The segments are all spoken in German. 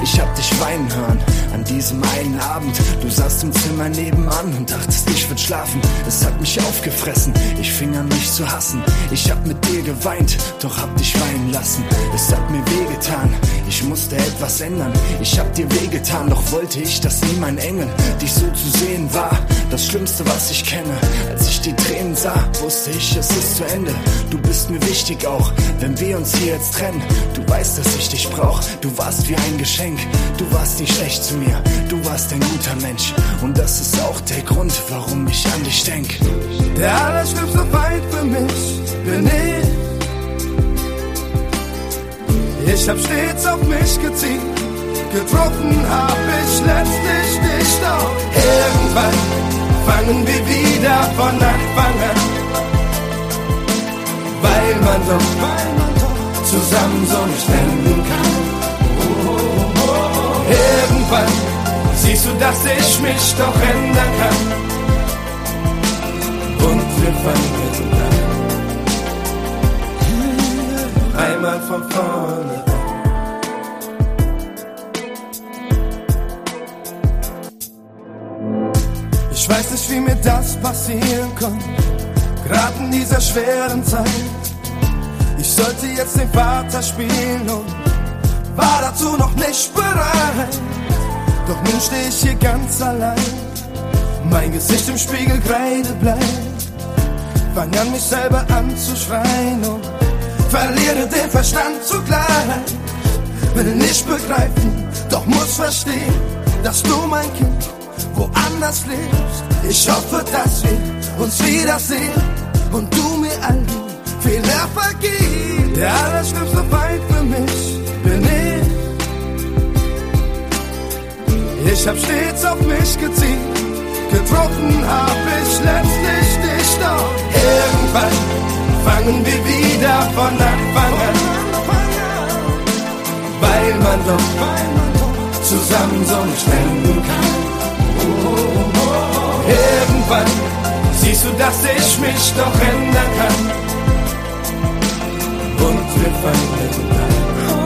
Ich hab dich weinen hören an diesem einen Abend. Du saßt im Zimmer nebenan und dachtest, ich würd schlafen. Es hat mich aufgefressen, ich fing an mich zu hassen. Ich hab mit dir geweint, doch hab dich weinen lassen. Es hat mir wehgetan, ich musste etwas ändern. Ich hab dir wehgetan, doch wollte ich, dass nie mein Engel dich so zu sehen war. Das Schlimmste, was ich kenne. Als ich die Tränen sah, wusste ich, es ist zu Ende. Du bist mir wichtig auch, wenn wir uns hier jetzt trennen. Du weißt, dass ich dich brauch, du warst wie ein Geschenk. Du warst nicht schlecht zu mir, du warst ein guter Mensch. Und das ist auch der Grund, warum ich an dich denk. Der allerschlimmste Feind für mich bin ich. Ich hab stets auf mich gezielt, getroffen hab ich letztlich dich doch. Irgendwann fangen wir wieder von Anfang an, weil man doch zusammen so nicht enden kann. Irgendwann siehst du, dass ich mich doch ändern kann, und wir fangen an, einmal von vorne. Ich weiß nicht, wie mir das passieren konnte, gerade in dieser schweren Zeit. Ich sollte jetzt den Vater spielen und war dazu noch nicht bereit. Doch nun steh ich hier ganz allein, mein Gesicht im Spiegel kreidebleich. Fang an, mich selber anzuschreien und verliere den Verstand zugleich. Will nicht begreifen, doch muss verstehen, dass du, mein Kind, woanders lebst. Ich hoffe, dass wir uns wiedersehen und du mir all die Fehler vergibst. Der allerschlimmste Feind für mich bin ich. Ich hab stets auf mich gezielt, getroffen hab ich letztlich dich doch. Irgendwann fangen wir wieder von Anfang an, weil man doch zusammen so nicht enden kann. Irgendwann siehst du, dass ich mich doch ändern kann, und wir fangen an,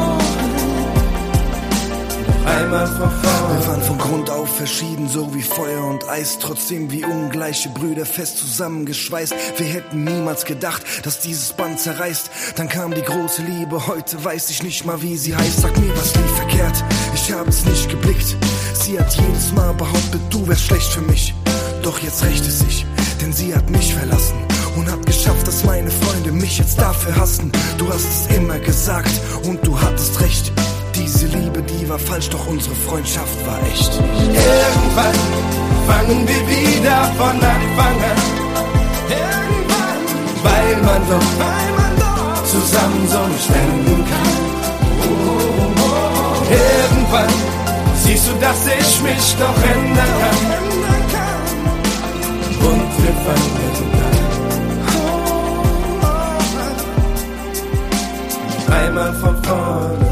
einmal von vorne. Wir waren von Grund auf verschieden, so wie Feuer und Eis. Trotzdem wie ungleiche Brüder fest zusammengeschweißt. Wir hätten niemals gedacht, dass dieses Band zerreißt. Dann kam die große Liebe, heute weiß ich nicht mal, wie sie heißt. Sag mir, was lief verkehrt, ich hab es nicht geblickt. Sie hat jedes Mal behauptet, du wärst schlecht für mich. Doch jetzt rächt es sich, denn sie hat mich verlassen und hat geschafft, dass meine Freunde mich jetzt dafür hassen. Du hast es immer gesagt und du hattest recht. Diese Liebe, die war falsch, doch unsere Freundschaft war echt. Irgendwann fangen wir wieder von Anfang an. Irgendwann, weil man doch zusammen so nicht enden kann. Irgendwann siehst du, dass ich mich doch ändern kann, und wir fangen an, einmal von vorne.